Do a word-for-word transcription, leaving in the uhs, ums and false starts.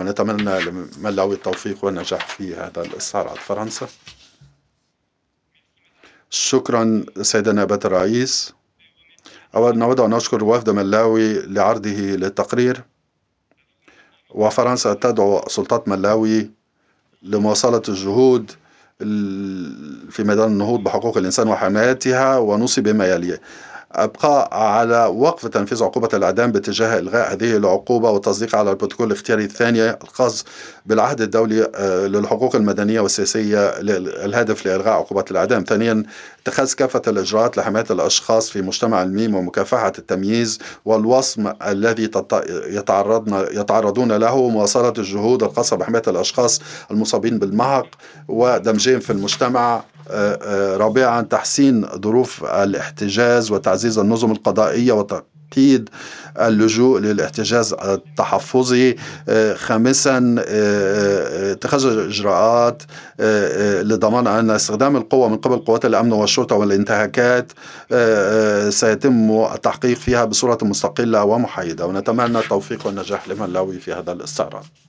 ونتمنى لملاوي التوفيق والنجاح في هذا الاستعراض. فرنسا. شكرا سيدنا نائبة الرئيس. أولا نود أن نشكر وفد ملاوي لعرضه للتقرير، وفرنسا تدعو سلطات ملاوي لمواصلة الجهود في ميدان النهوض بحقوق الإنسان وحمايتها، ونوصي بما يلي: أبقاء على وقف تنفيذ عقوبة الإعدام باتجاه إلغاء هذه العقوبة، والتصديق على البروتوكول الاختياري الثاني الخاص بالعهد الدولي للحقوق المدنية والسياسية الهادف لإلغاء عقوبة الإعدام. ثانيا، اتخاذ كافة الإجراءات لحماية الأشخاص في مجتمع الميم ومكافحة التمييز والوصم الذي يتعرضون يتعرضون له، ومواصلة الجهود الخاصة بحماية الأشخاص المصابين بالمهق ودمجهم في المجتمع. رابعا، تحسين ظروف الاحتجاز وتعزيز النظم القضائية وتقييد اللجوء للاحتجاز التحفظي. خامسا، اتخاذ إجراءات لضمان أن استخدام القوة من قبل قوات الأمن والشرطة والانتهاكات سيتم التحقيق فيها بصورة مستقلة ومحايدة. ونتمنى التوفيق والنجاح لملاوي في هذا الاستعراض.